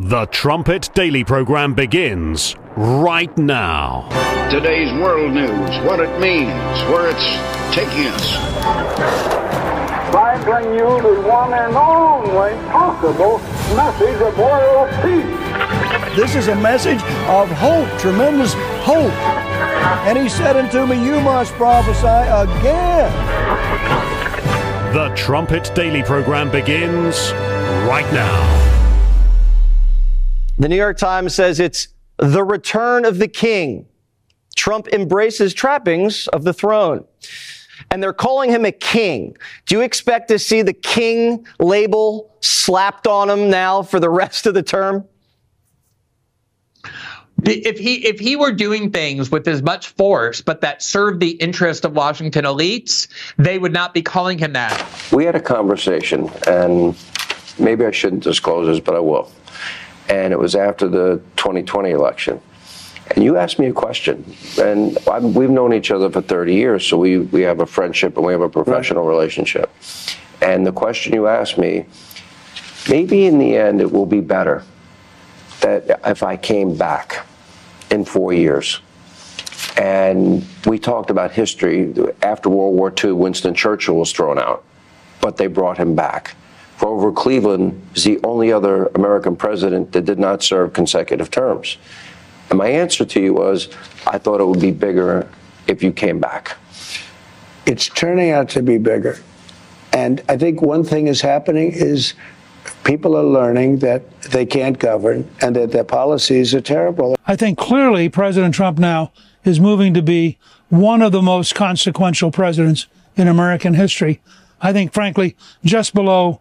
The Trumpet Daily program begins right now. Today's world news, what it means, where it's taking us. I bring you the one and only possible message of world peace. This is a message of hope, tremendous hope. And he said unto me, you must prophesy again. The Trumpet Daily program begins right now. The New York Times says it's the return of the king. Trump embraces trappings of the throne. And they're calling him a king. Do you expect to see the king label slapped on him now for the rest of the term? If he were doing things with as much force, but that served the interest of Washington elites, they would not be calling him that. We had a conversation, and maybe I shouldn't disclose this, but I will. And it was after the 2020 election. And you asked me a question, and we've known each other for 30 years, so we have a friendship and we have a professional relationship. And the question you asked me, maybe in the end it will be better that if I came back in 4 years. And we talked about history. After World War II, Winston Churchill was thrown out, but they brought him back. Grover Cleveland is the only other American president that did not serve consecutive terms. And my answer to you was, I thought it would be bigger if you came back. It's turning out to be bigger. And I think one thing is happening is people are learning that they can't govern and that their policies are terrible. I think clearly President Trump now is moving to be one of the most consequential presidents in American history. I think, frankly, just below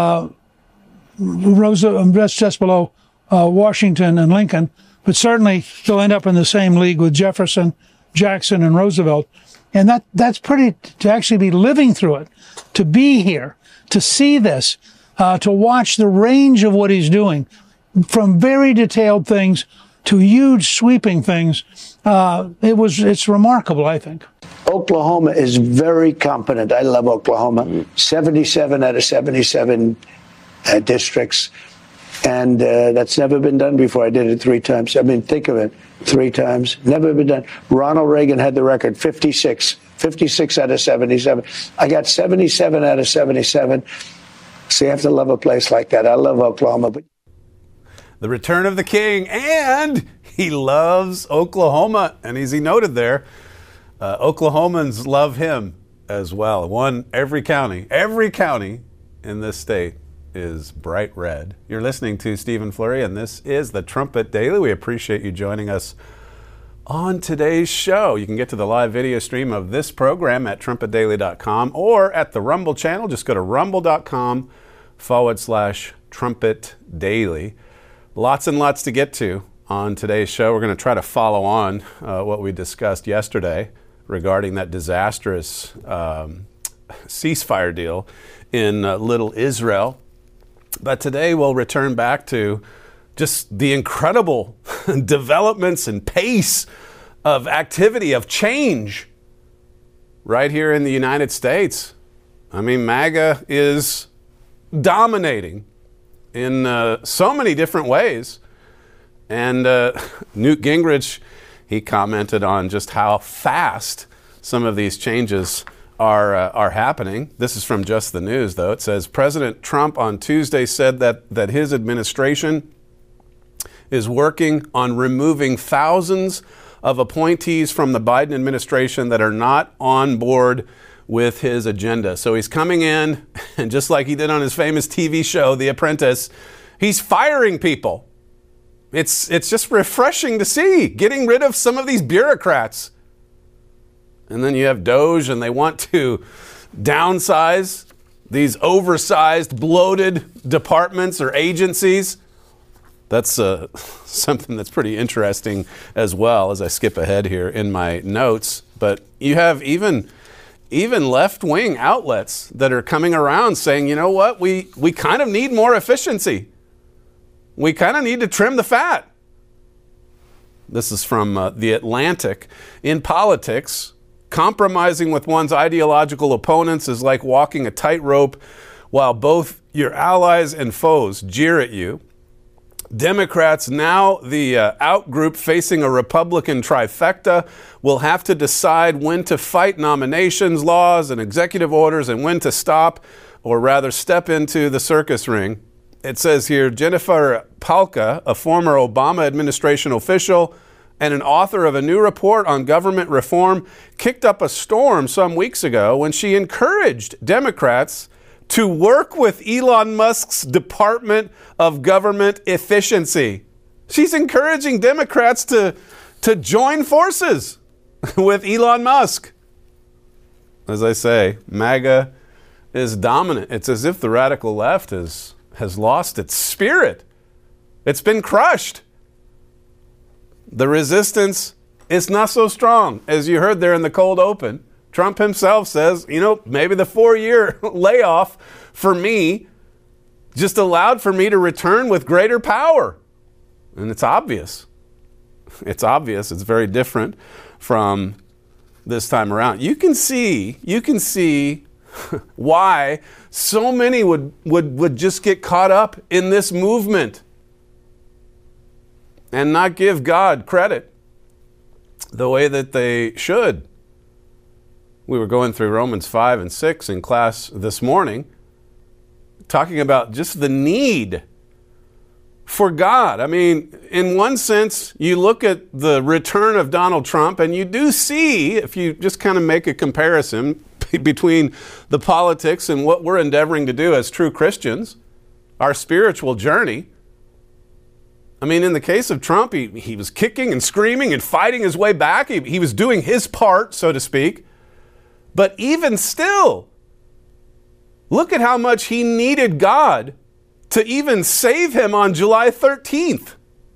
Washington and Lincoln, but certainly they'll end up in the same league with Jefferson, Jackson, and Roosevelt. And that's pretty, to actually be living through it, to be here, to see this, to watch the range of what he's doing, from very detailed things to huge sweeping things. It's remarkable, I think. Oklahoma is very competent. I love Oklahoma. 77 out of 77 districts. And that's never been done before. I did it 3 times. I mean, think of it, 3 times. Never been done. Ronald Reagan had the record, 56 out of 77. I got 77 out of 77. So you have to love a place like that. I love Oklahoma. But the return of the king, and he loves Oklahoma. And as he noted there, Oklahomans love him as well. Every county in this state is bright red. You're listening to Stephen Flurry, and this is the Trumpet Daily. We appreciate you joining us on today's show. You can get to the live video stream of this program at trumpetdaily.com or at the Rumble channel. Just go to rumble.com/Trumpet Daily. Lots and lots to get to on today's show. We're going to try to follow on what we discussed yesterday regarding that disastrous ceasefire deal in Little Israel. But today we'll return back to just the incredible developments and pace of activity, of change right here in the United States. I mean, MAGA is dominating in so many different ways. And Newt Gingrich, he commented on just how fast some of these changes are happening. This is from Just the News, though. It says, President Trump on Tuesday said that his administration is working on removing thousands of appointees from the Biden administration that are not on board with his agenda. So he's coming in, and just like he did on his famous TV show, The Apprentice, he's firing people. It's just refreshing to see, getting rid of some of these bureaucrats. And then you have DOJ, and they want to downsize these oversized, bloated departments or agencies. That's something that's pretty interesting as well, as I skip ahead here in my notes. But you have even left-wing outlets that are coming around saying, you know what, we kind of need more efficiency. We kind of need to trim the fat. This is from The Atlantic. In politics, compromising with one's ideological opponents is like walking a tightrope while both your allies and foes jeer at you. Democrats, now the outgroup facing a Republican trifecta, will have to decide when to fight nominations laws and executive orders and when to stop, or rather step into the circus ring. It says here, Jennifer Palka, a former Obama administration official and an author of a new report on government reform, kicked up a storm some weeks ago when she encouraged Democrats to work with Elon Musk's Department of Government Efficiency. She's encouraging Democrats to join forces with Elon Musk. As I say, MAGA is dominant. It's as if the radical left has lost its spirit. It's been crushed. The resistance is not so strong. As you heard there in the cold open, Trump himself says, maybe the 4-year layoff for me just allowed for me to return with greater power. And it's obvious. It's obvious. It's very different from this time around. You can see why so many would just get caught up in this movement and not give God credit the way that they should. We were going through Romans 5 and 6 in class this morning, talking about just the need for God. I mean, in one sense, you look at the return of Donald Trump and you do see, if you just kind of make a comparison between the politics and what we're endeavoring to do as true Christians, our spiritual journey. I mean, in the case of Trump, he was kicking and screaming and fighting his way back. He was doing his part, so to speak. But even still, look at how much he needed God to even save him on July 13th.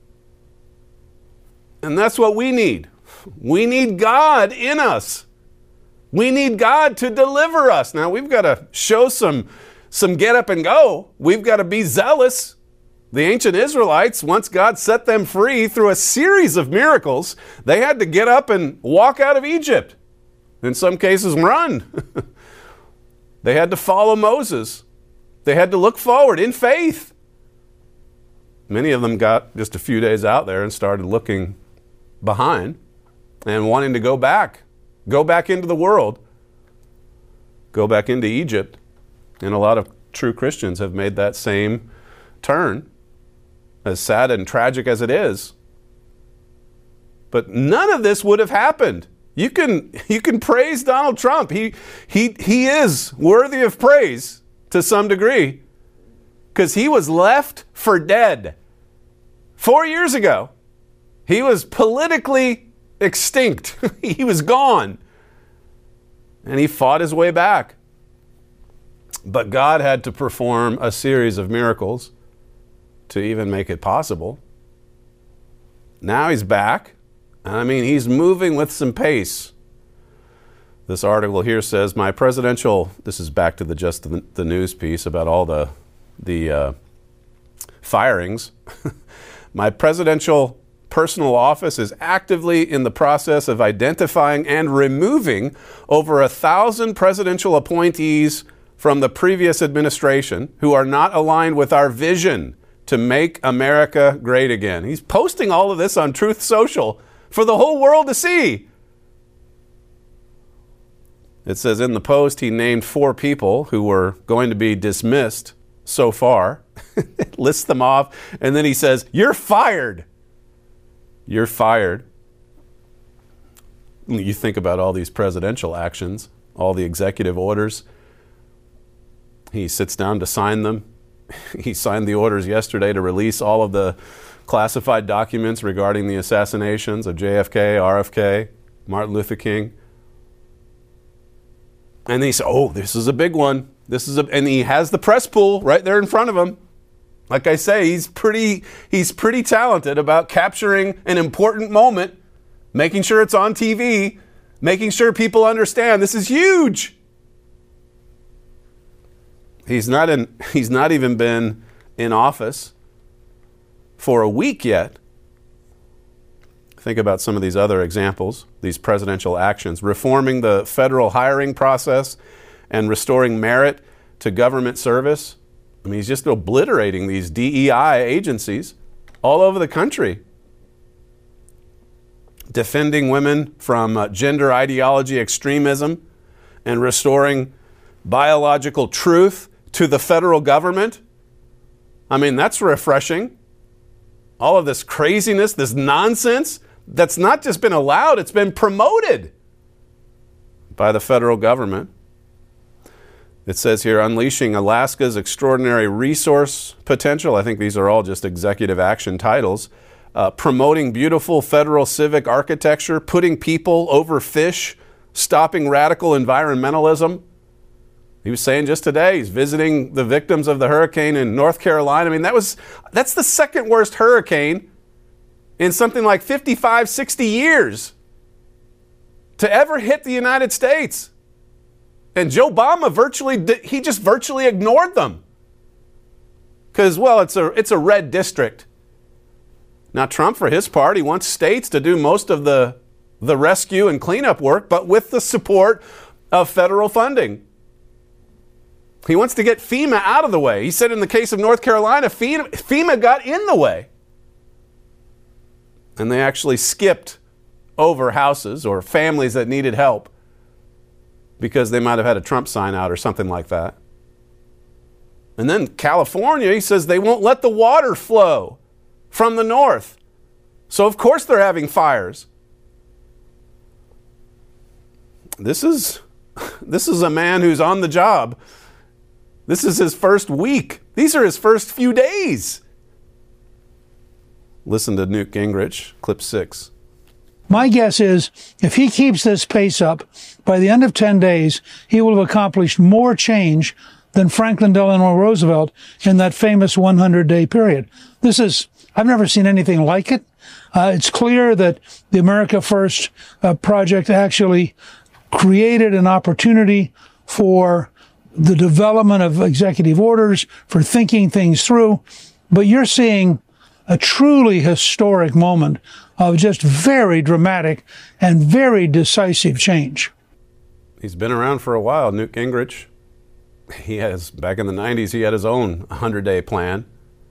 And that's what we need. We need God in us. We need God to deliver us. Now, we've got to show some get up and go. We've got to be zealous. The ancient Israelites, once God set them free through a series of miracles, they had to get up and walk out of Egypt. In some cases, run. They had to follow Moses. They had to look forward in faith. Many of them got just a few days out there and started looking behind and wanting to go back into the world, go back into Egypt. And a lot of true Christians have made that same turn, as sad and tragic as it is. But none of this would have happened. You can praise Donald Trump. He is worthy of praise to some degree, because he was left for dead 4 years ago. He was politically extinct. He was gone. And he fought his way back. But God had to perform a series of miracles to even make it possible. Now he's back. I mean, he's moving with some pace. This article here says, this is back to the news piece about all the firings. My presidential personal office is actively in the process of identifying and removing over 1,000 presidential appointees from the previous administration who are not aligned with our vision to make America great again. He's posting all of this on Truth Social for the whole world to see. It says in the post he named 4 people who were going to be dismissed so far. Lists them off, and then he says, "You're fired. You're fired." You think about all these presidential actions, all the executive orders. He sits down to sign them. He signed the orders yesterday to release all of the classified documents regarding the assassinations of JFK, RFK, Martin Luther King. And he said, this is a big one. And he has the press pool right there in front of him. Like I say, he's pretty talented about capturing an important moment, making sure it's on TV, making sure people understand this is huge. He's not even been in office for a week yet. Think about some of these other examples, these presidential actions, reforming the federal hiring process and restoring merit to government service. I mean, he's just obliterating these DEI agencies. all over the country, defending women from gender ideology extremism and restoring biological truth to the federal government. I mean, that's refreshing. All of this craziness, this nonsense, that's not just been allowed, it's been promoted by the federal government. It says here, unleashing Alaska's extraordinary resource potential. I think these are all just executive action titles. Promoting beautiful federal civic architecture, putting people over fish, stopping radical environmentalism. He was saying just today, he's visiting the victims of the hurricane in North Carolina. I mean, that's the second worst hurricane in something like 55, 60 years to ever hit the United States. And Joe Obama virtually ignored them. Because, well, it's a red district. Now, Trump, for his part, he wants states to do most of the rescue and cleanup work, but with the support of federal funding. He wants to get FEMA out of the way. He said in the case of North Carolina, FEMA got in the way. And they actually skipped over houses or families that needed help because they might have had a Trump sign out or something like that. And then California, he says they won't let the water flow from the north. So of course they're having fires. This is a man who's on the job. This is his first week. These are his first few days. Listen to Newt Gingrich, clip 6. My guess is if he keeps this pace up, by the end of 10 days, he will have accomplished more change than Franklin Delano Roosevelt in that famous 100-day period. I've never seen anything like it. It's clear that the America First project actually created an opportunity for the development of executive orders, for thinking things through. But you're seeing a truly historic moment of just very dramatic and very decisive change. He's been around for a while, Newt Gingrich. Back in the 90s, he had his own 100-day plan.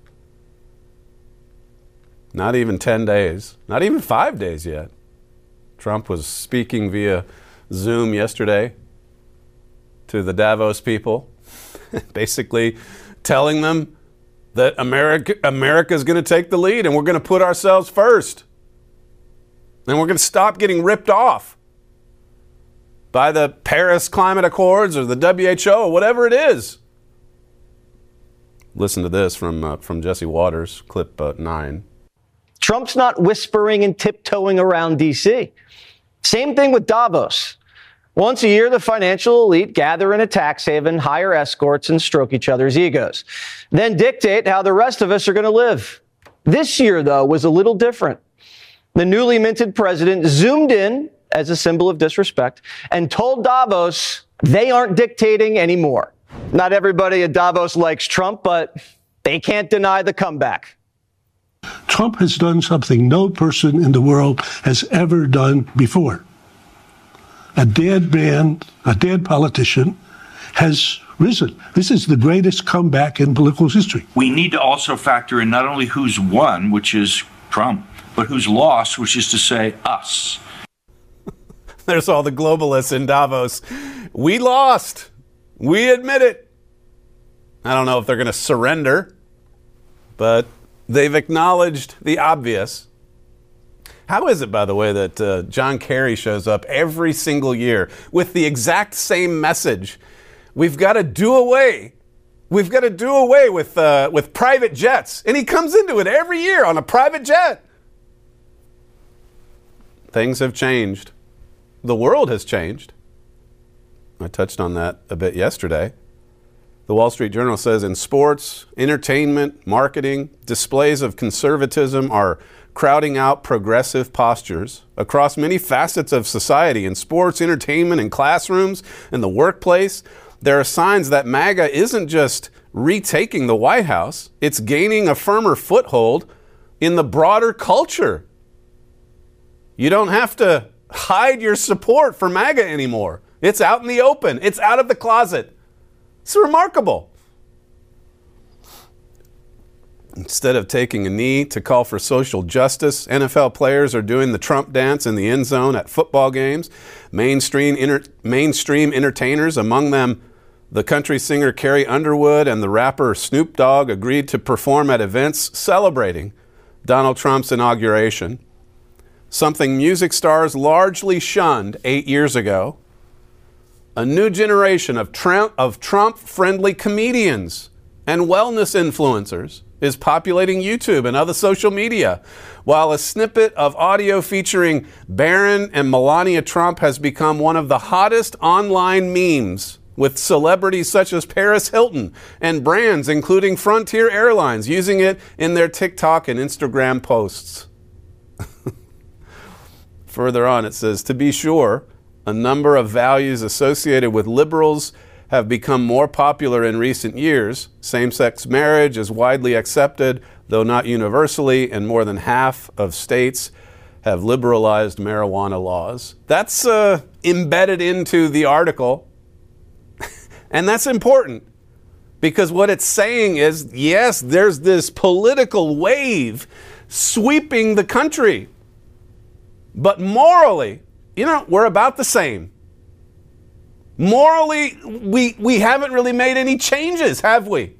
Not even 10 days, not even 5 days yet. Trump was speaking via Zoom yesterday to the Davos people, basically telling them that America is going to take the lead and we're going to put ourselves first. And we're going to stop getting ripped off by the Paris Climate Accords or the WHO or whatever it is. Listen to this from Jesse Waters, clip 9. Trump's not whispering and tiptoeing around D.C. Same thing with Davos. Once a year, the financial elite gather in a tax haven, hire escorts, and stroke each other's egos. Then dictate how the rest of us are going to live. This year, though, was a little different. The newly minted president zoomed in as a symbol of disrespect and told Davos they aren't dictating anymore. Not everybody at Davos likes Trump, but they can't deny the comeback. Trump has done something no person in the world has ever done before. A dead man, a dead politician, has risen. This is the greatest comeback in political history. We need to also factor in not only who's won, which is Trump, but who's lost, which is to say us. There's all the globalists in Davos. We lost. We admit it. I don't know if they're going to surrender, but they've acknowledged the obvious. How is it, by the way, that John Kerry shows up every single year with the exact same message? We've got to do away. We've got to do away with private jets. And he comes into it every year on a private jet. Things have changed. The world has changed. I touched on that a bit yesterday. The Wall Street Journal says in sports, entertainment, marketing, displays of conservatism are crowding out progressive postures across many facets of society. In sports, entertainment, and classrooms, in the workplace, there are signs that MAGA isn't just retaking the White House, it's gaining a firmer foothold in the broader culture. You don't have to hide your support for MAGA anymore. It's out in the open. It's out of the closet. It's remarkable. Instead of taking a knee to call for social justice, NFL players are doing the Trump dance in the end zone at football games. Mainstream entertainers, among them the country singer Carrie Underwood and the rapper Snoop Dogg, agreed to perform at events celebrating Donald Trump's inauguration, something music stars largely shunned 8 years ago. A new generation of Trump-friendly comedians and wellness influencers is populating YouTube and other social media, while a snippet of audio featuring Barron and Melania Trump has become one of the hottest online memes, with celebrities such as Paris Hilton and brands including Frontier Airlines using it in their TikTok and Instagram posts. Further on, it says, to be sure, a number of values associated with liberals have become more popular in recent years. Same-sex marriage is widely accepted, though not universally, and more than half of states have liberalized marijuana laws. That's embedded into the article, and that's important, because what it's saying is, yes, there's this political wave sweeping the country, but morally, we're about the same. Morally, we haven't really made any changes, have we?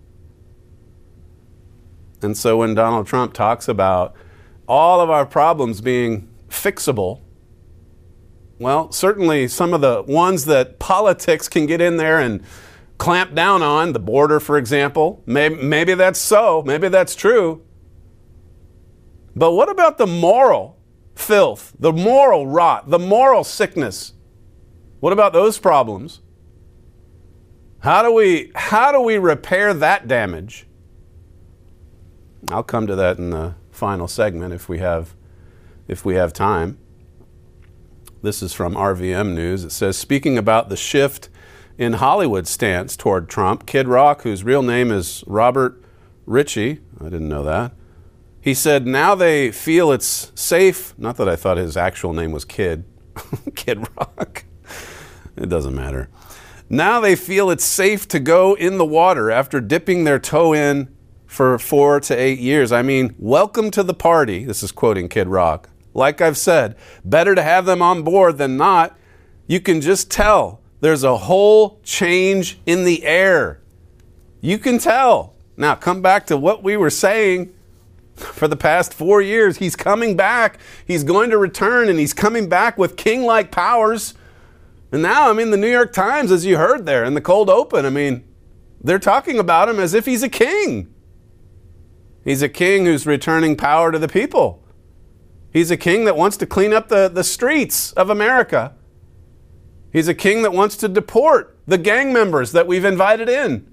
And so when Donald Trump talks about all of our problems being fixable, well, certainly some of the ones that politics can get in there and clamp down on, the border, for example, maybe that's so, maybe that's true. But what about the moral filth, the moral rot, the moral sickness? What about those problems? How do we repair that damage? I'll come to that in the final segment if we have time. This is from RVM News. It says, speaking about the shift in Hollywood's stance toward Trump, Kid Rock, whose real name is Robert Ritchie, I didn't know that, he said now they feel it's safe, not that I thought his actual name was Kid, Kid Rock. It doesn't matter. Now they feel it's safe to go in the water after dipping their toe in for 4 to 8 years. I mean, welcome to the party. This is quoting Kid Rock. Like I've said, better to have them on board than not. You can just tell there's a whole change in the air. You can tell. Now, come back to what we were saying for the past 4 years. He's coming back. He's going to return, and he's coming back with king-like powers. And now, the New York Times, as you heard there in the cold open, they're talking about him as if he's a king. He's a king who's returning power to the people. He's a king that wants to clean up the streets of America. He's a king that wants to deport the gang members that we've invited in.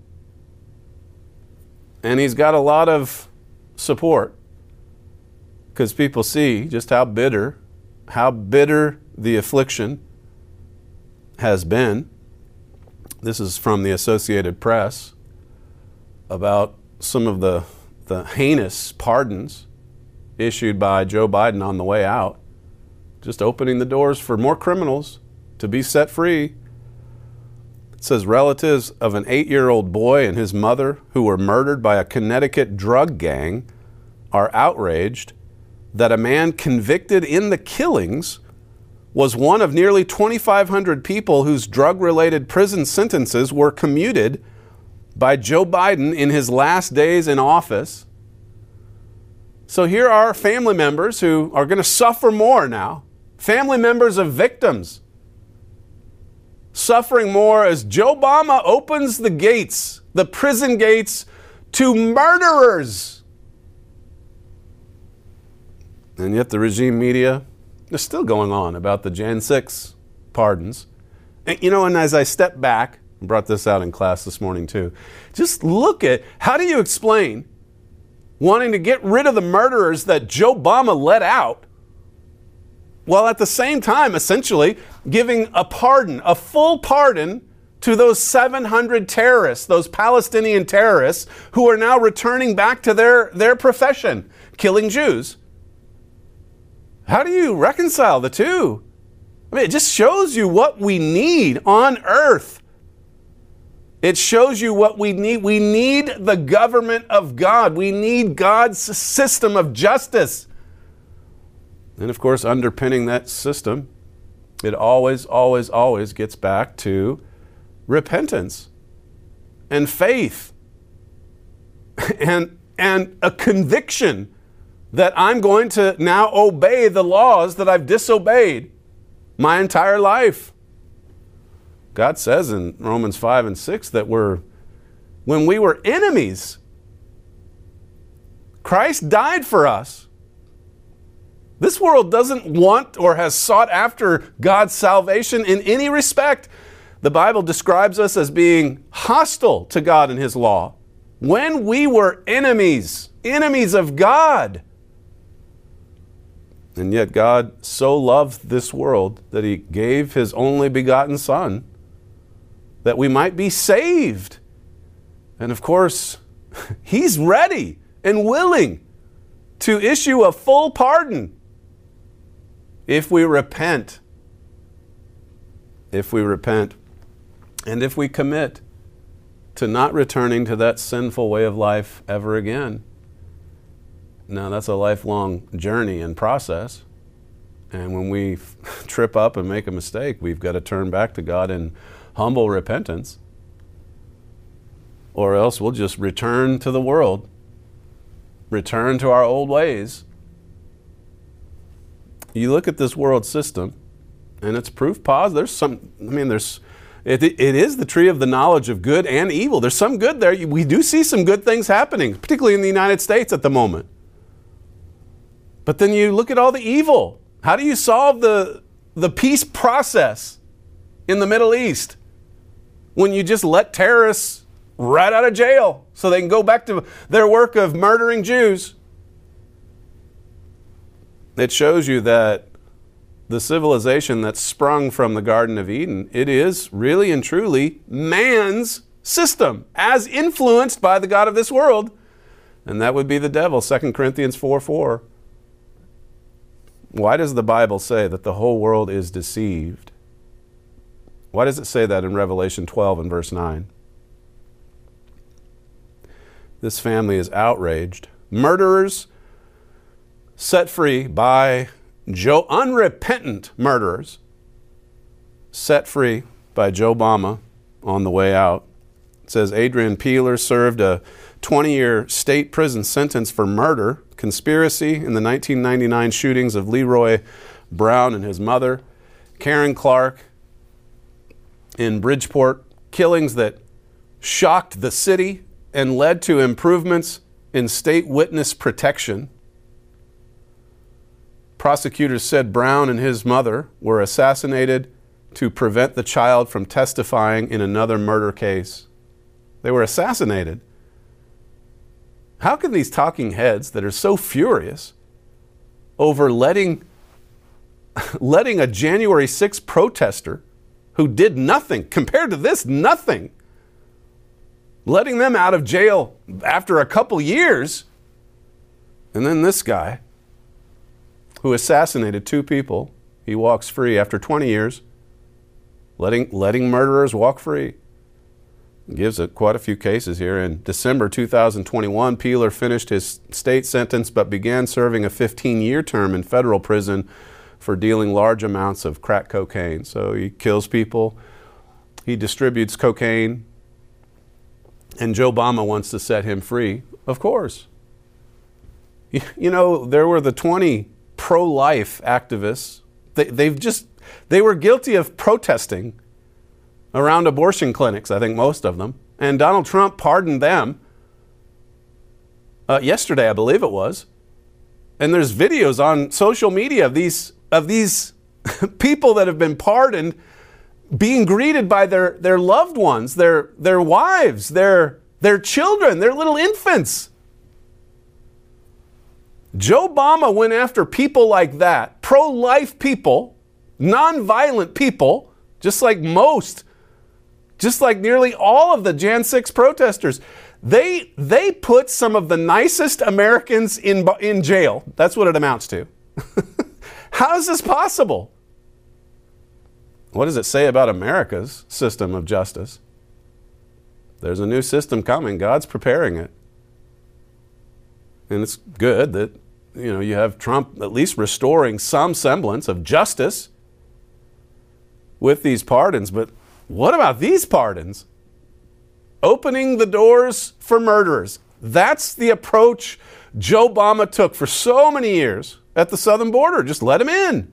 And he's got a lot of support because people see just how bitter the affliction has been. This is from the Associated Press about some of the heinous pardons issued by Joe Biden on the way out, just opening the doors for more criminals to be set free. It says relatives of an 8-year-old boy and his mother who were murdered by a Connecticut drug gang are outraged that a man convicted in the killings was one of nearly 2,500 people whose drug-related prison sentences were commuted by Joe Biden in his last days in office. So here are family members who are going to suffer more now. Family members of victims suffering more as Joe Obama opens the gates, the prison gates, to murderers. And yet the regime media is still going on about the Jan 6 pardons. And as I step back, I brought this out in class this morning too, just look at, how do you explain wanting to get rid of the murderers that Joe Obama let out, while at the same time essentially giving a pardon, a full pardon, to those 700 terrorists, those Palestinian terrorists who are now returning back to their profession, killing Jews? How do you reconcile the two? It just shows you what we need on earth. It shows you what we need. We need the government of God. We need God's system of justice. And of course, underpinning that system, it always, always, always gets back to repentance and faith and a conviction that I'm going to now obey the laws that I've disobeyed my entire life. God says in Romans 5 and 6 that when we were enemies, Christ died for us. This world doesn't want or has sought after God's salvation in any respect. The Bible describes us as being hostile to God and His law. When we were enemies of God. And yet God so loved this world that He gave His only begotten Son that we might be saved. And of course, He's ready and willing to issue a full pardon if we repent. If we repent and if we commit to not returning to that sinful way of life ever again. Now, that's a lifelong journey and process. And when we trip up and make a mistake, we've got to turn back to God in humble repentance. Or else we'll just return to the world, return to our old ways. You look at this world system, and it's proof positive. It is the tree of the knowledge of good and evil. There's some good there. We do see some good things happening, particularly in the United States at the moment. But then you look at all the evil. How do you solve the peace process in the Middle East when you just let terrorists right out of jail so they can go back to their work of murdering Jews? It shows you that the civilization that's sprung from the Garden of Eden, it is really and truly man's system as influenced by the God of this world. And that would be the devil, 2 Corinthians 4:4. Why does the Bible say that the whole world is deceived? Why does it say that in Revelation 12 and verse 9? This family is outraged. Murderers set free by unrepentant murderers set free by Joe Obama on the way out. It says Adrian Peeler served a 20-year state prison sentence for murder, conspiracy in the 1999 shootings of Leroy Brown and his mother, Karen Clark in Bridgeport, killings that shocked the city and led to improvements in state witness protection. Prosecutors said Brown and his mother were assassinated to prevent the child from testifying in another murder case. They were assassinated. How can these talking heads that are so furious over letting a January 6th protester who did nothing, compared to this, nothing, letting them out of jail after a couple years, and then this guy who assassinated 2 people, he walks free after 20 years, letting murderers walk free. It gives quite a few cases here. In December 2021, Peeler finished his state sentence but began serving a 15-year term in federal prison for dealing large amounts of crack cocaine. So he kills people, he distributes cocaine, and Joe Obama wants to set him free, of course. You know, there were the 20 pro-life activists. They were guilty of protesting around abortion clinics, I think most of them. And Donald Trump pardoned them yesterday, I believe it was. And there's videos on social media of these people that have been pardoned being greeted by their loved ones, their wives, their children, their little infants. Joe Obama went after people like that, pro-life people, non-violent people, just like nearly all of the Jan 6 protesters. They put some of the nicest Americans in jail. That's what it amounts to. How is this possible? What does it say about America's system of justice? There's a new system coming. God's preparing it. And it's good that, you have Trump at least restoring some semblance of justice with these pardons. But what about these pardons? Opening the doors for murderers. That's the approach Joe Obama took for so many years at the southern border. Just let them in.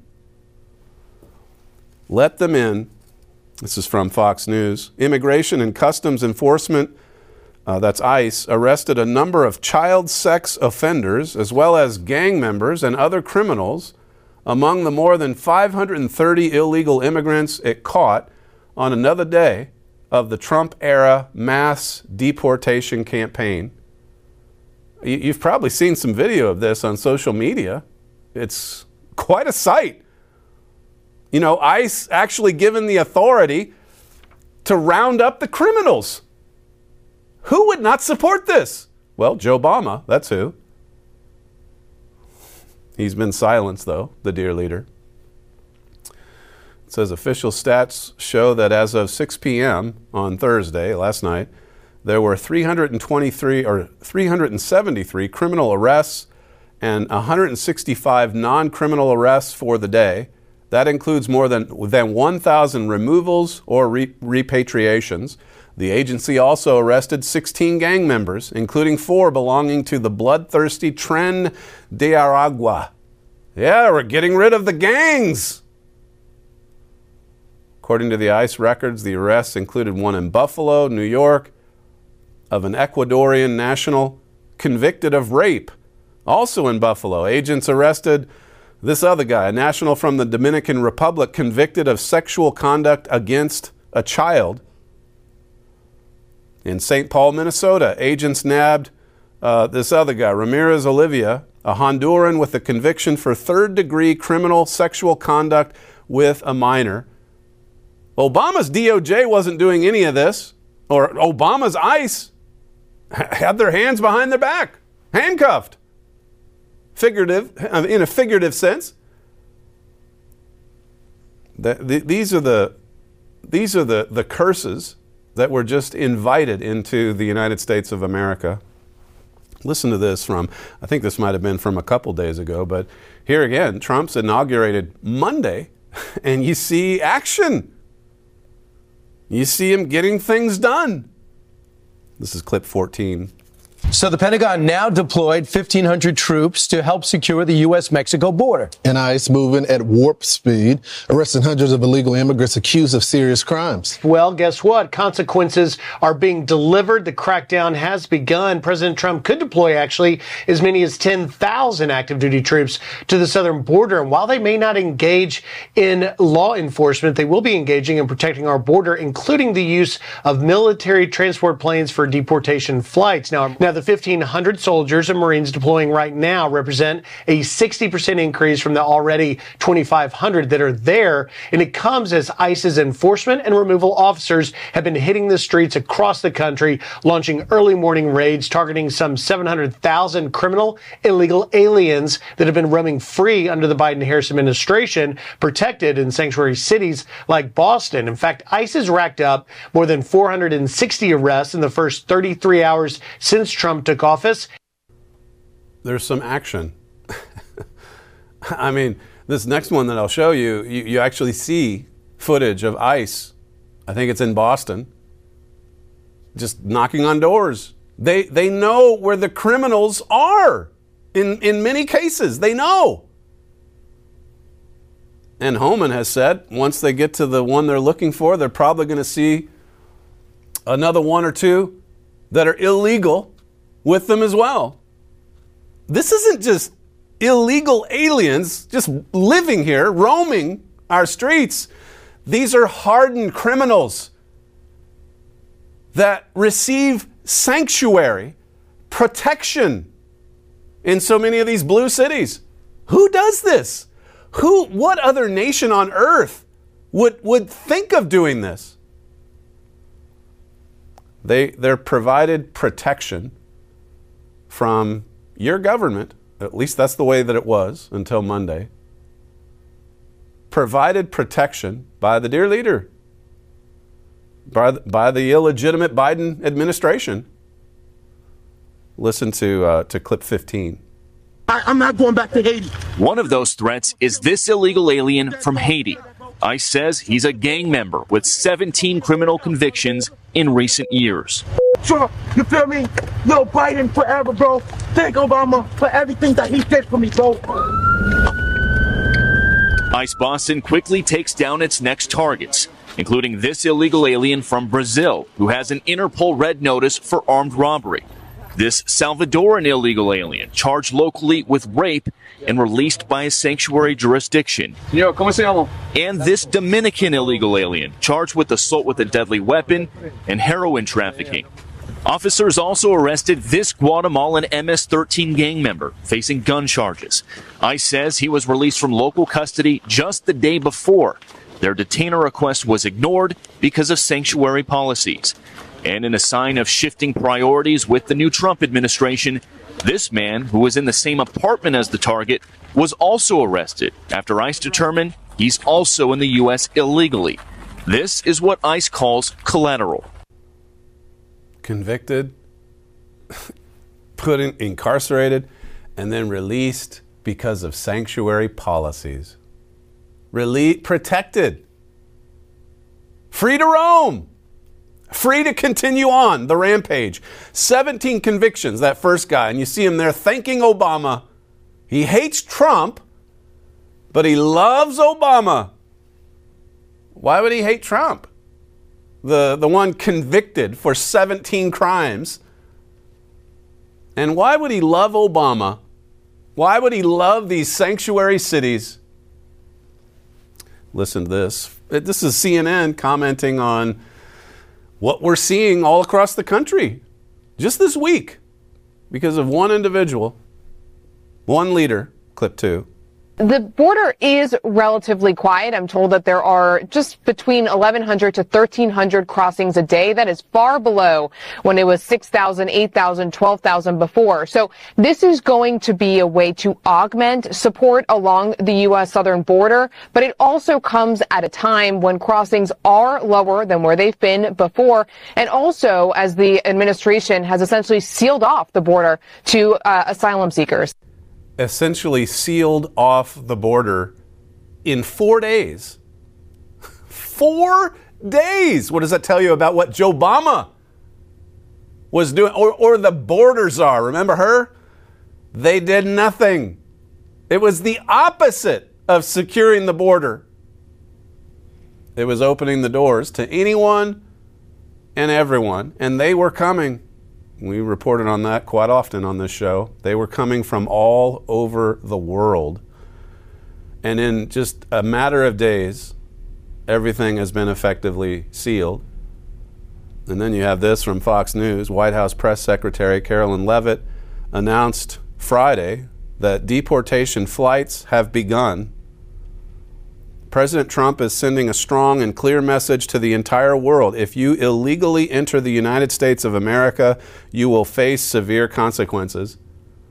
Let them in. This is from Fox News. Immigration and Customs Enforcement, that's ICE, arrested a number of child sex offenders as well as gang members and other criminals among the more than 530 illegal immigrants it caught on another day of the Trump-era mass deportation campaign. You've probably seen some video of this on social media. It's quite a sight. ICE actually given the authority to round up the criminals. Who would not support this? Well, Joe Obama, that's who. He's been silenced, though, the dear leader. It says official stats show that as of 6 p.m. on Thursday, last night, there were 373 criminal arrests and 165 non-criminal arrests for the day. That includes more than 1,000 removals or repatriations. The agency also arrested 16 gang members, including 4 belonging to the bloodthirsty Tren de Aragua. Yeah, we're getting rid of the gangs. According to the ICE records, the arrests included one in Buffalo, New York, of an Ecuadorian national convicted of rape. Also in Buffalo, agents arrested this other guy, a national from the Dominican Republic, convicted of sexual conduct against a child. In St. Paul, Minnesota, agents nabbed this other guy, Ramirez Olivia, a Honduran with a conviction for third-degree criminal sexual conduct with a minor. Obama's DOJ wasn't doing any of this, or Obama's ICE had their hands behind their back, handcuffed. In a figurative sense. These are the curses that were just invited into the United States of America. Listen to this from, I think this might have been from a couple days ago, but here again, Trump's inaugurated Monday, and you see action. You see him getting things done. This is clip 14. So the Pentagon now deployed 1,500 troops to help secure the U.S.-Mexico border. And ICE moving at warp speed, arresting hundreds of illegal immigrants accused of serious crimes. Well, guess what? Consequences are being delivered. The crackdown has begun. President Trump could deploy, actually, as many as 10,000 active duty troops to the southern border. And while they may not engage in law enforcement, they will be engaging in protecting our border, including the use of military transport planes for deportation flights. Now the 1,500 soldiers and Marines deploying right now represent a 60% increase from the already 2,500 that are there. And it comes as ICE's enforcement and removal officers have been hitting the streets across the country, launching early morning raids targeting some 700,000 criminal illegal aliens that have been roaming free under the Biden-Harris administration, protected in sanctuary cities like Boston. In fact, ICE has racked up more than 460 arrests in the first 33 hours since Trump took office. There's some action. I mean, this next one that I'll show you, you actually see footage of ICE. I think it's in Boston. Just knocking on doors. They know where the criminals are. In many cases, they know. And Homan has said once they get to the one they're looking for, they're probably going to see another one or two that are illegal with them as well. This isn't just illegal aliens just living here, roaming our streets. These are hardened criminals that receive sanctuary, protection in so many of these blue cities. Who does this? What other nation on earth would think of doing this? They're provided protection from your government, at least that's the way that it was until Monday, provided protection by the dear leader. by the illegitimate Biden administration. Listen to clip 15. I'm not going back to Haiti. One of those threats is this illegal alien from Haiti. ICE says he's a gang member with 17 criminal convictions in recent years. Sure, you feel me? Yo, Biden forever, bro. Thank Obama for everything that he did for me, bro. ICE Boston quickly takes down its next targets, including this illegal alien from Brazil who has an Interpol red notice for armed robbery. This Salvadoran illegal alien charged locally with rape and released by a sanctuary jurisdiction. And this Dominican illegal alien charged with assault with a deadly weapon and heroin trafficking. Officers also arrested this Guatemalan MS-13 gang member facing gun charges. ICE says he was released from local custody just the day before. Their detainer request was ignored because of sanctuary policies. And in a sign of shifting priorities with the new Trump administration, this man, who was in the same apartment as the target, was also arrested after ICE determined he's also in the U.S. illegally. This is what ICE calls collateral. Convicted, incarcerated, and then released because of sanctuary policies. Protected. Free to roam. Free to continue on the rampage. 17 convictions, that first guy. And you see him there thanking Obama. He hates Trump, but he loves Obama. Why would he hate Trump? The one convicted for 17 crimes. And why would he love Obama? Why would he love these sanctuary cities? Listen to this. This is CNN commenting on what we're seeing all across the country just this week because of one individual, one leader. Clip 2. The border is relatively quiet. I'm told that there are just between 1,100 to 1,300 crossings a day. That is far below when it was 6,000, 8,000, 12,000 before. So this is going to be a way to augment support along the U.S. southern border, but it also comes at a time when crossings are lower than where they've been before, and also as the administration has essentially sealed off the border to asylum seekers. Essentially sealed off the border in 4 days. 4 days! What does that tell you about what Joe Obama was doing? Or the border czar, remember her? They did nothing. It was the opposite of securing the border. It was opening the doors to anyone and everyone, and they were coming. We reported on that quite often on this show. They were coming from all over the world. And in just a matter of days, everything has been effectively sealed. And then you have this from Fox News. White House Press Secretary Carolyn Leavitt announced Friday that deportation flights have begun. President Trump is sending a strong and clear message to the entire world. If you illegally enter the United States of America, you will face severe consequences.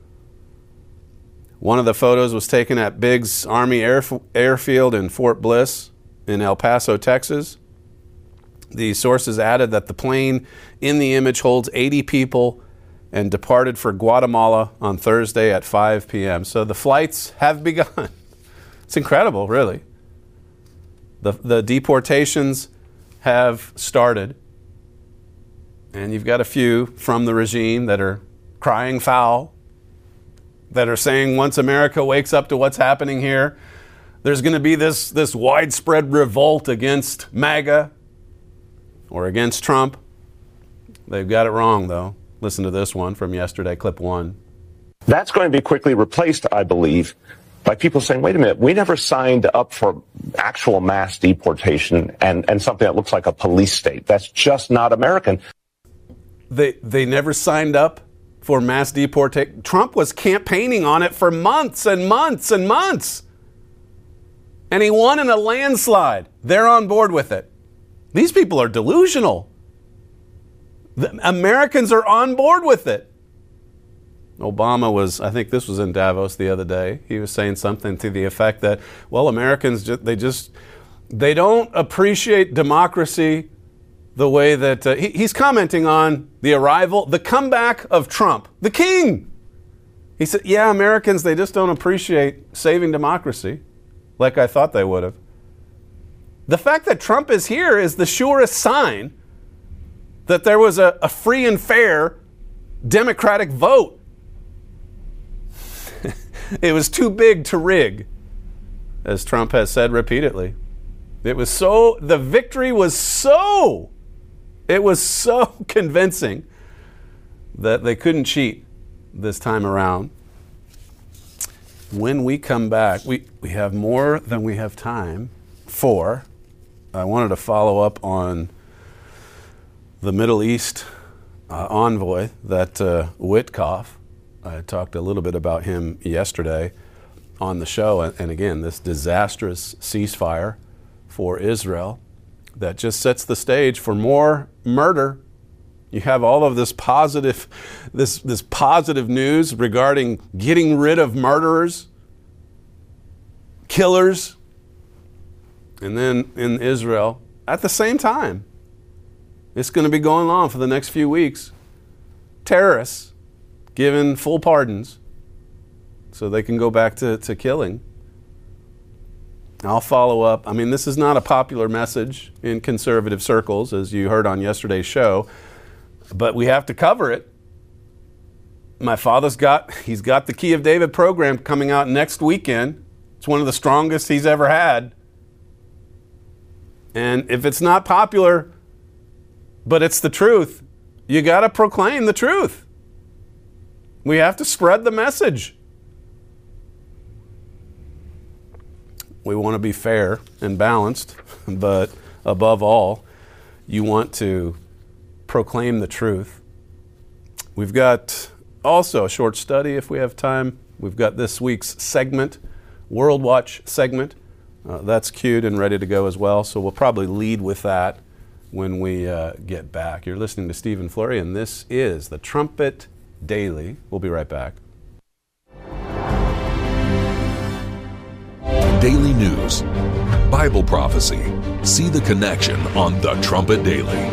One of the photos was taken at Biggs Army Airfield in Fort Bliss in El Paso, Texas. The sources added that the plane in the image holds 80 people and departed for Guatemala on Thursday at 5 p.m. So the flights have begun. It's incredible, really. The deportations have started, and you've got a few from the regime that are crying foul, that are saying once America wakes up to what's happening here, there's going to be this widespread revolt against MAGA or against Trump. They've got it wrong, though. Listen to this one from yesterday, clip 1. That's going to be quickly replaced, I believe, by people saying, wait a minute, we never signed up for actual mass deportation and something that looks like a police state. That's just not American. They never signed up for mass deportation. Trump was campaigning on it for months and months and months. And he won in a landslide. They're on board with it. These people are delusional. The Americans are on board with it. Obama was, I think this was in Davos the other day, he was saying something to the effect that, well, Americans, they don't appreciate democracy. the way that he's commenting on the arrival, the comeback of Trump, the king. He said, yeah, Americans, they just don't appreciate saving democracy like I thought they would have. The fact that Trump is here is the surest sign that there was a free and fair Democratic vote. It was too big to rig, as Trump has said repeatedly. The victory was so convincing that they couldn't cheat this time around. When we come back, we have more than we have time for. I wanted to follow up on the Middle East envoy, that Witkoff. I talked a little bit about him yesterday on the show. And again, this disastrous ceasefire for Israel that just sets the stage for more murder. You have all of this positive news regarding getting rid of murderers, killers, and then in Israel, at the same time, it's going to be going on for the next few weeks. Terrorists given full pardons so they can go back to killing. I'll follow up. I mean, this is not a popular message in conservative circles, as you heard on yesterday's show, but we have to cover it. My father's got the Key of David program coming out next weekend. It's one of the strongest he's ever had. And if it's not popular, but it's the truth, you got to proclaim the truth. We have to spread the message. We want to be fair and balanced, but above all, you want to proclaim the truth. We've got also a short study if we have time. We've got this week's segment, World Watch segment. That's queued and ready to go as well, so we'll probably lead with that when we get back. You're listening to Stephen Flurry, and this is the Trumpet Daily. We'll be right back. Daily news, Bible prophecy. See the connection on the Trumpet Daily.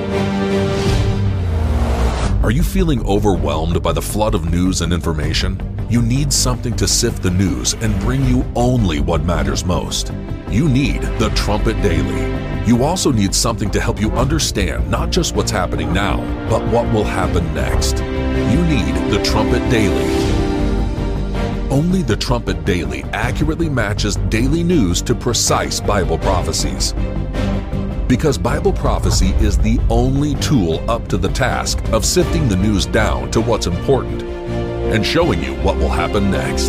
Are you feeling overwhelmed by the flood of news and information? You need something to sift the news and bring you only what matters most. You need the Trumpet Daily. You also need something to help you understand not just what's happening now, but what will happen next. You need the Trumpet Daily. Only the Trumpet Daily accurately matches daily news to precise Bible prophecies. Because Bible prophecy is the only tool up to the task of sifting the news down to what's important and showing you what will happen next.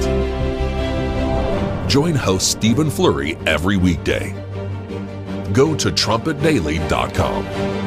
Join host Stephen Flurry every weekday. Go to trumpetdaily.com.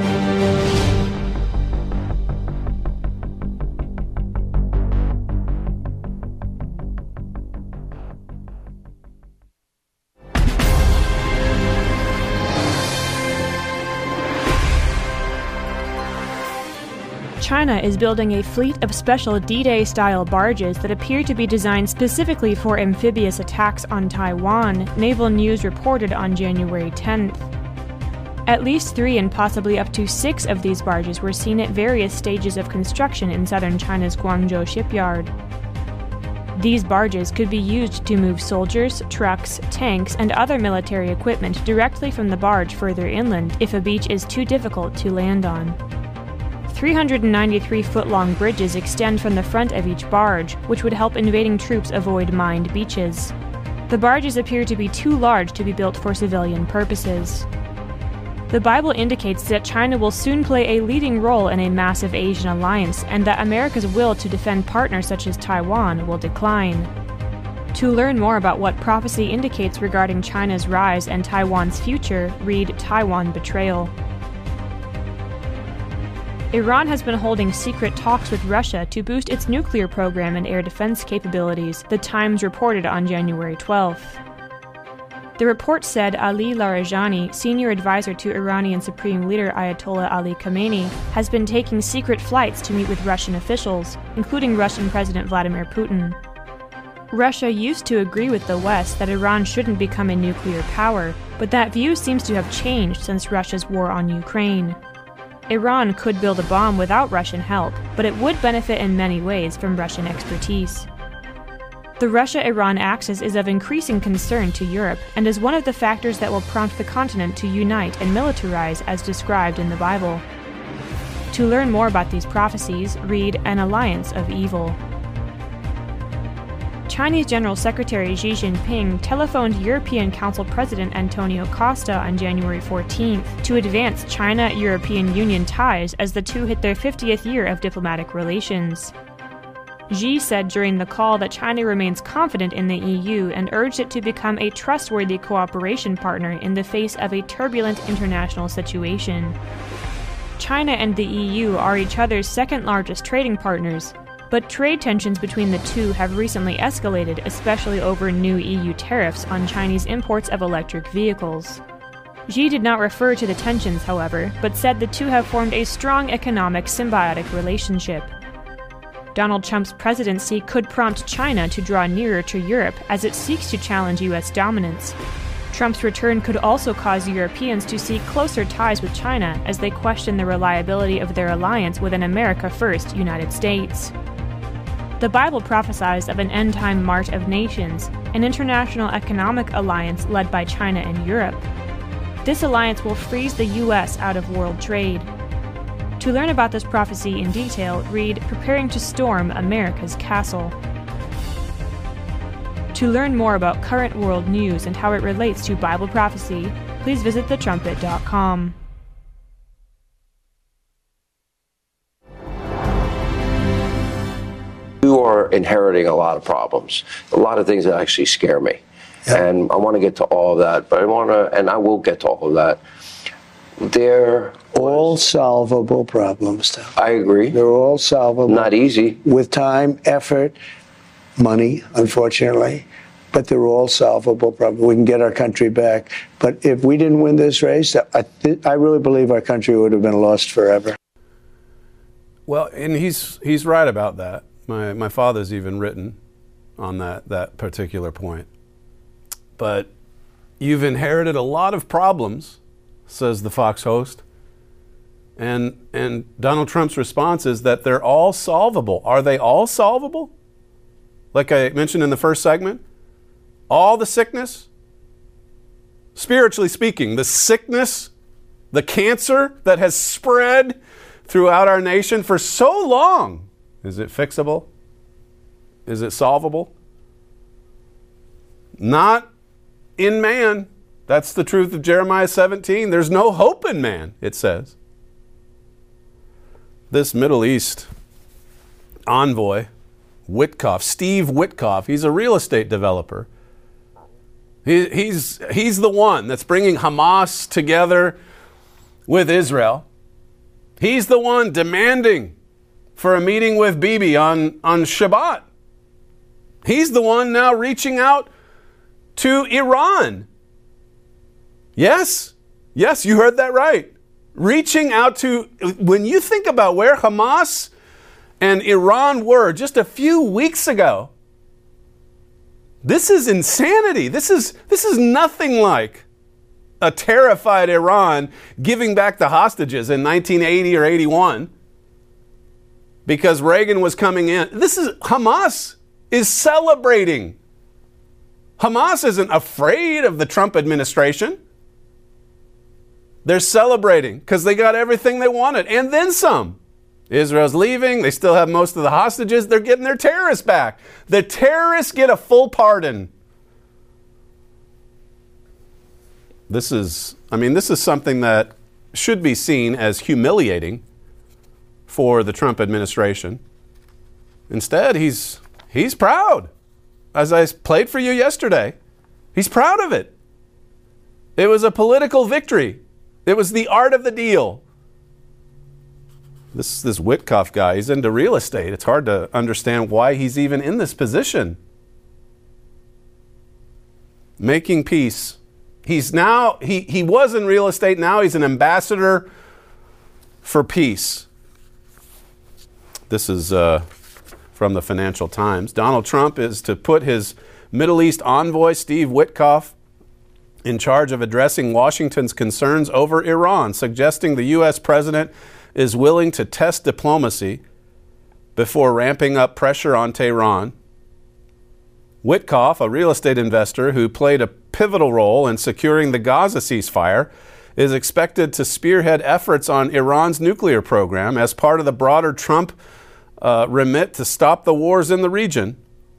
China is building a fleet of special D-Day-style barges that appear to be designed specifically for amphibious attacks on Taiwan, Naval News reported on January 10th. At least 3 and possibly up to 6 of these barges were seen at various stages of construction in southern China's Guangzhou shipyard. These barges could be used to move soldiers, trucks, tanks, and other military equipment directly from the barge further inland if a beach is too difficult to land on. 393-foot-long bridges extend from the front of each barge, which would help invading troops avoid mined beaches. The barges appear to be too large to be built for civilian purposes. The Bible indicates that China will soon play a leading role in a massive Asian alliance, and that America's will to defend partners such as Taiwan will decline. To learn more about what prophecy indicates regarding China's rise and Taiwan's future, read Taiwan Betrayal. Iran has been holding secret talks with Russia to boost its nuclear program and air defense capabilities, The Times reported on January 12th. The report said Ali Larijani, senior advisor to Iranian Supreme Leader Ayatollah Ali Khamenei, has been taking secret flights to meet with Russian officials, including Russian President Vladimir Putin. Russia used to agree with the West that Iran shouldn't become a nuclear power, but that view seems to have changed since Russia's war on Ukraine. Iran could build a bomb without Russian help, but it would benefit in many ways from Russian expertise. The Russia-Iran axis is of increasing concern to Europe and is one of the factors that will prompt the continent to unite and militarize as described in the Bible. To learn more about these prophecies, read An Alliance of Evil. Chinese General Secretary Xi Jinping telephoned European Council President Antonio Costa on January 14th to advance China-European Union ties as the two hit their 50th year of diplomatic relations. Xi said during the call that China remains confident in the EU and urged it to become a trustworthy cooperation partner in the face of a turbulent international situation. China and the EU are each other's second-largest trading partners, but trade tensions between the two have recently escalated, especially over new EU tariffs on Chinese imports of electric vehicles. Xi did not refer to the tensions, however, but said the two have formed a strong economic symbiotic relationship. Donald Trump's presidency could prompt China to draw nearer to Europe as it seeks to challenge U.S. dominance. Trump's return could also cause Europeans to seek closer ties with China as they question the reliability of their alliance with an America-first United States. The Bible prophesies of an end-time mart of nations, an international economic alliance led by China and Europe. This alliance will freeze the U.S. out of world trade. To learn about this prophecy in detail, read Preparing to Storm America's Castle. To learn more about current world news and how it relates to Bible prophecy, please visit thetrumpet.com. You are inheriting a lot of problems, a lot of things that actually scare me. And I want to get to all of that, but I will get to all of that. They're all solvable problems, Tom. I agree. They're all solvable. Not easy. With time, effort, money, unfortunately. But they're all solvable problems. We can get our country back. But if we didn't win this race, I really believe our country would have been lost forever. Well, and he's right about that. My father's even written on that particular point. But you've inherited a lot of problems, says the Fox host. And Donald Trump's response is that they're all solvable. Are they all solvable? Like I mentioned in the first segment, all the sickness, spiritually speaking, the sickness, the cancer that has spread throughout our nation for so long, is it fixable? Is it solvable? Not in man. That's the truth of Jeremiah 17. There's no hope in man, it says. This Middle East envoy, Witkoff, Steve Witkoff, he's a real estate developer. He's the one that's bringing Hamas together with Israel. He's the one demanding for a meeting with Bibi on Shabbat. He's the one now reaching out to Iran. Yes, you heard that right. Reaching out to, when you think about where Hamas and Iran were just a few weeks ago, this is insanity. This is nothing like a terrified Iran giving back the hostages in 1980 or 81 because Reagan was coming in. Hamas is celebrating. Hamas isn't afraid of the Trump administration. They're celebrating because they got everything they wanted and then some. Israel's leaving. They still have most of the hostages. They're getting their terrorists back. The terrorists get a full pardon. This is something that should be seen as humiliating for the Trump administration. Instead, he's proud. As I played for you yesterday, he's proud of it. It was a political victory. It was the art of the deal. This Witkoff guy, he's into real estate. It's hard to understand why he's even in this position. Making peace. He was in real estate, now he's an ambassador for peace. This is from the Financial Times. Donald Trump is to put his Middle East envoy, Steve Witkoff, in charge of addressing Washington's concerns over Iran, suggesting the U.S. president is willing to test diplomacy before ramping up pressure on Tehran. Witkoff, a real estate investor who played a pivotal role in securing the Gaza ceasefire, is expected to spearhead efforts on Iran's nuclear program as part of the broader Trump remit to stop the wars in the region.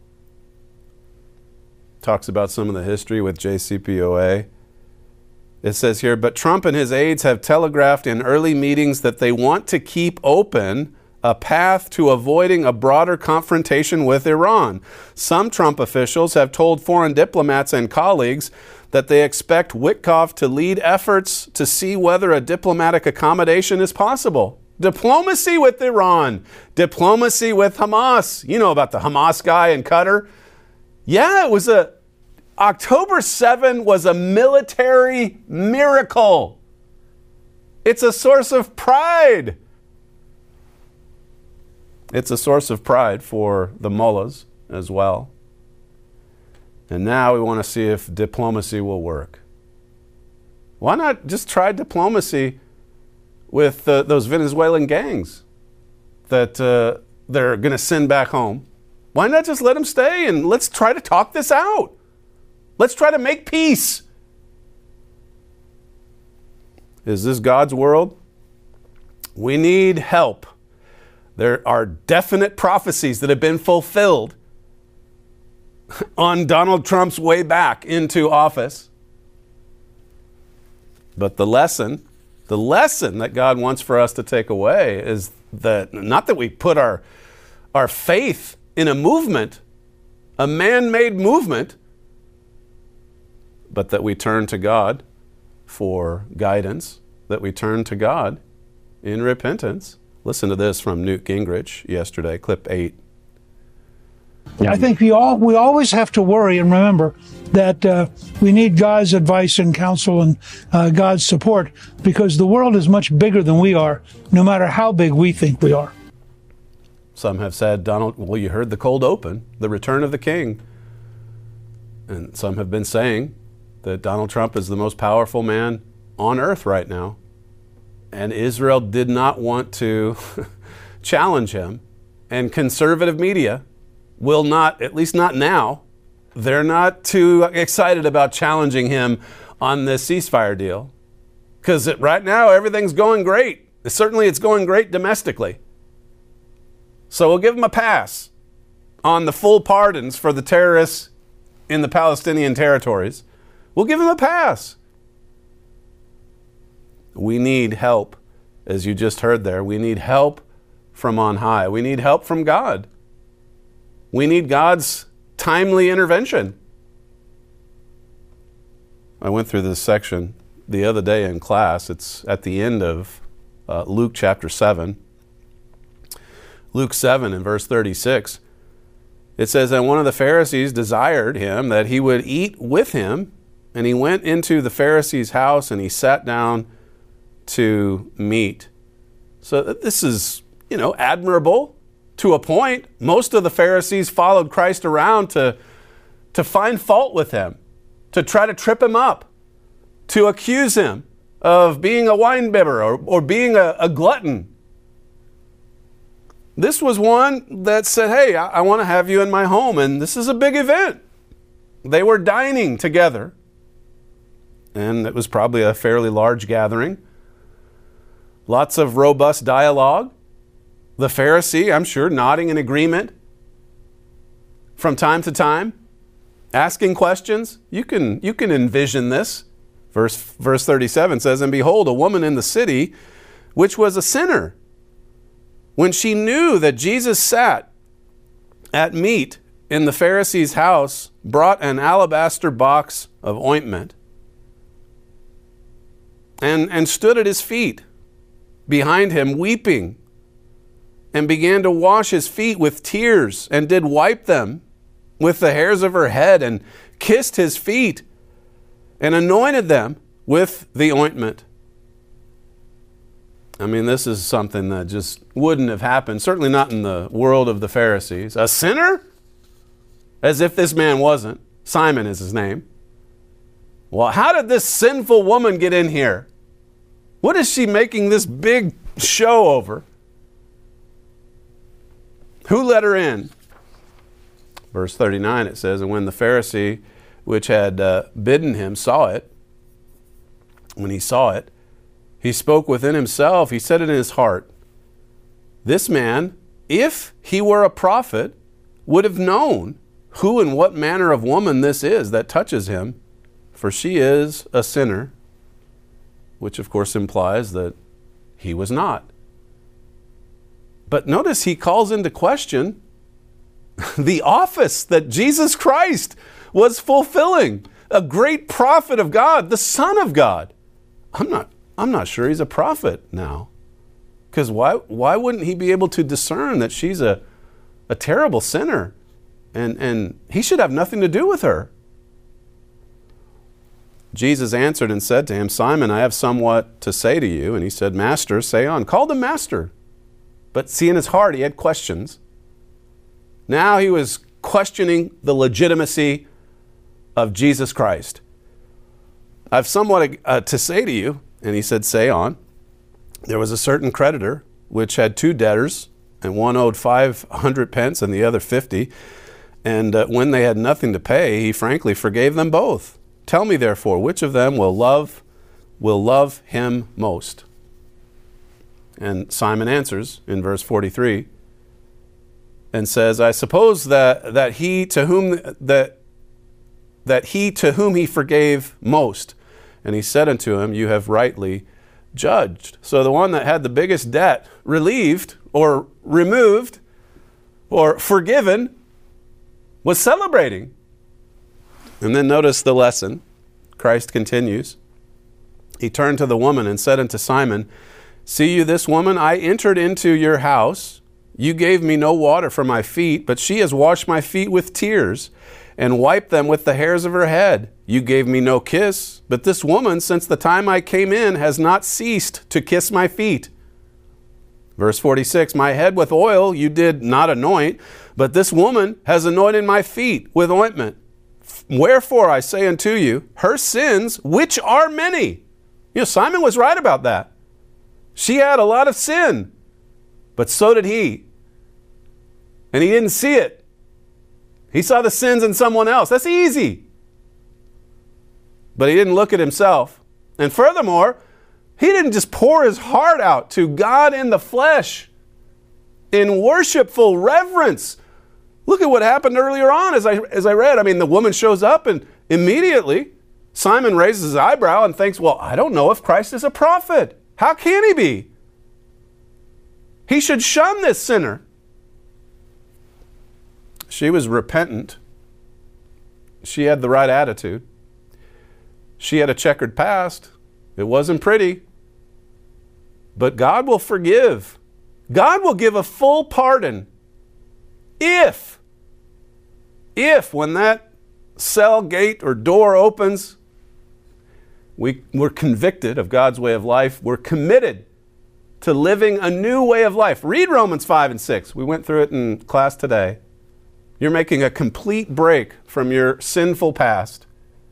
Talks about some of the history with JCPOA. It says here, but Trump and his aides have telegraphed in early meetings that they want to keep open a path to avoiding a broader confrontation with Iran. Some Trump officials have told foreign diplomats and colleagues that they expect Witkoff to lead efforts to see whether a diplomatic accommodation is possible. Diplomacy with Iran, diplomacy with Hamas. You know about the Hamas guy in Qatar? Yeah, October 7 was a military miracle. It's a source of pride. It's a source of pride for the mullahs as well. And now we want to see if diplomacy will work. Why not just try diplomacy with those Venezuelan gangs that they're going to send back home? Why not just let them stay and let's try to talk this out? Let's try to make peace. Is this God's world? We need help. There are definite prophecies that have been fulfilled on Donald Trump's way back into office. But the lesson that God wants for us to take away is that not that we put our faith in a movement, a man-made movement, but that we turn to God for guidance, that we turn to God in repentance. Listen to this from Newt Gingrich yesterday, clip 8. I think we always have to worry and remember that we need God's advice and counsel and God's support, because the world is much bigger than we are, no matter how big we think we are. Some have said, well, you heard the cold open, the return of the king. And some have been saying that Donald Trump is the most powerful man on earth right now. And Israel did not want to challenge him. And conservative media will not, at least not now, they're not too excited about challenging him on this ceasefire deal. Because right now, everything's going great. Certainly it's going great domestically. So we'll give him a pass on the full pardons for the terrorists in the Palestinian territories. We'll give him a pass. We need help, as you just heard there. We need help from on high. We need help from God. We need God's timely intervention. I went through this section the other day in class. It's at the end of Luke chapter 7. Luke 7 and verse 36. It says, and one of the Pharisees desired him that he would eat with him, and he went into the Pharisee's house and he sat down to meat. So this is, admirable to a point. Most of the Pharisees followed Christ around to find fault with him, to try to trip him up, to accuse him of being a winebibber or being a glutton. This was one that said, hey, I want to have you in my home, and this is a big event. They were dining together, and it was probably a fairly large gathering. Lots of robust dialogue. The Pharisee, I'm sure, nodding in agreement from time to time, asking questions. You can envision this. Verse 37 says, and behold, a woman in the city, which was a sinner, when she knew that Jesus sat at meat in the Pharisee's house, brought an alabaster box of ointment and stood at his feet behind him, weeping, and began to wash his feet with tears, and did wipe them with the hairs of her head, and kissed his feet, and anointed them with the ointment. I mean, this is something that just wouldn't have happened, certainly not in the world of the Pharisees. A sinner? As if this man wasn't. Simon is his name. Well, how did this sinful woman get in here? What is she making this big show over. Who let her in? Verse 39, it says, and when the Pharisee which had bidden him saw it, when he saw it, he spoke within himself. He said in his heart, this man, if he were a prophet, would have known who and what manner of woman this is that touches him, for she is a sinner, which of course implies that he was not. But notice he calls into question the office that Jesus Christ was fulfilling, a great prophet of God, the Son of God. I'm not sure he's a prophet now. Because why wouldn't he be able to discern that she's a terrible sinner and he should have nothing to do with her? Jesus answered and said to him, Simon, I have somewhat to say to you. And he said, Master, say on. Called him Master. But see, in his heart, he had questions. Now he was questioning the legitimacy of Jesus Christ. I have somewhat to say to you. And he said, say on. There was a certain creditor which had 2 debtors, and one owed 500 pence and the other 50. And when they had nothing to pay, he frankly forgave them both. Tell me, therefore, which of them will love him most? And Simon answers in verse 43 and says, I suppose that he to whom he forgave most. And he said unto him, you have rightly judged. So the one that had the biggest debt relieved or removed or forgiven was celebrating. And then notice the lesson. Christ continues. He turned to the woman and said unto Simon, see you this woman? I entered into your house. You gave me no water for my feet, but she has washed my feet with tears and wiped them with the hairs of her head. You gave me no kiss, but this woman, since the time I came in, has not ceased to kiss my feet. Verse 46, my head with oil you did not anoint, but this woman has anointed my feet with ointment. Wherefore I say unto you, her sins, which are many. Simon was right about that. She had a lot of sin, but so did he. And he didn't see it. He saw the sins in someone else. That's easy. But he didn't look at himself. And furthermore, he didn't just pour his heart out to God in the flesh in worshipful reverence. Look at what happened earlier on as I read. I mean, the woman shows up and immediately Simon raises his eyebrow and thinks, well, I don't know if Christ is a prophet. How can he be? He should shun this sinner. She was repentant. She had the right attitude. She had a checkered past. It wasn't pretty. But God will forgive. God will give a full pardon if when that cell gate or door opens, we're convicted of God's way of life. We're committed to living a new way of life. Read Romans 5 and 6. We went through it in class today. You're making a complete break from your sinful past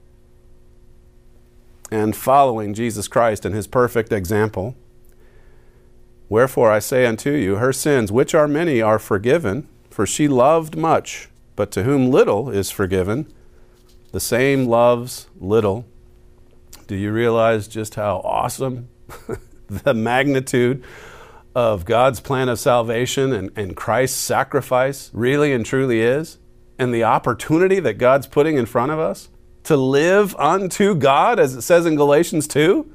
and following Jesus Christ and his perfect example. Wherefore I say unto you, her sins, which are many, are forgiven, for she loved much. But to whom little is forgiven, the same loves little. Do you realize just how awesome the magnitude of God's plan of salvation and Christ's sacrifice really and truly is? And the opportunity that God's putting in front of us to live unto God, as it says in Galatians 2?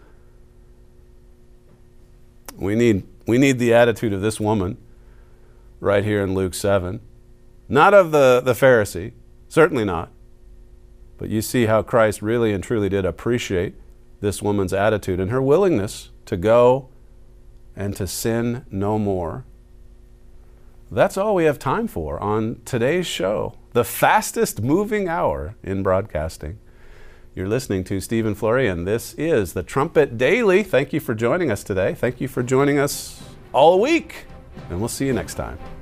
We need the attitude of this woman right here in Luke 7. Not of the Pharisee, certainly not. But you see how Christ really and truly did appreciate this woman's attitude and her willingness to go and to sin no more. That's all we have time for on today's show, the fastest moving hour in broadcasting. You're listening to Stephen Flurry, and this is the Trumpet Daily. Thank you for joining us today. Thank you for joining us all week, and we'll see you next time.